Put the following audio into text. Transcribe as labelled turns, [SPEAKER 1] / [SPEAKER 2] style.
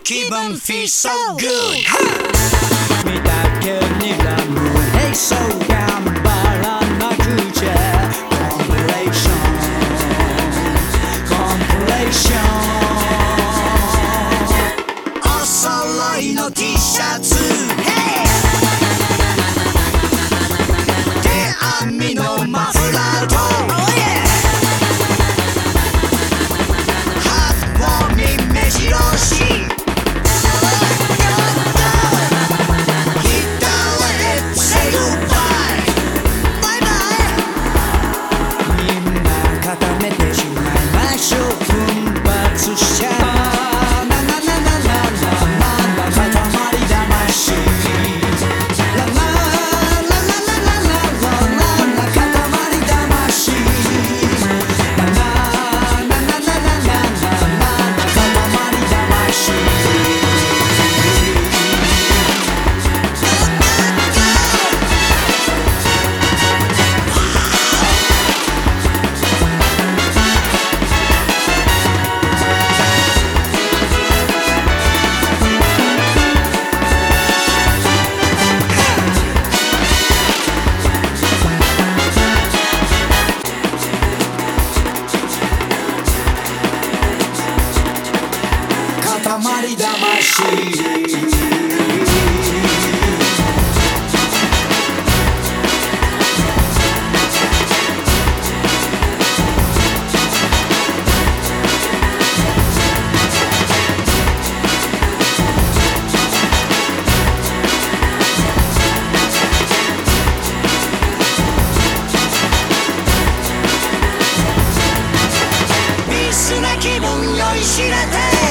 [SPEAKER 1] 気分 feel so good
[SPEAKER 2] 見たけにラム並走頑張らなくちゃコンプレーションコンプレーション
[SPEAKER 1] お揃いの T シャツ手編みのマフラーとハートウォーミン目白押し塊魂ミスな気分酔いしれて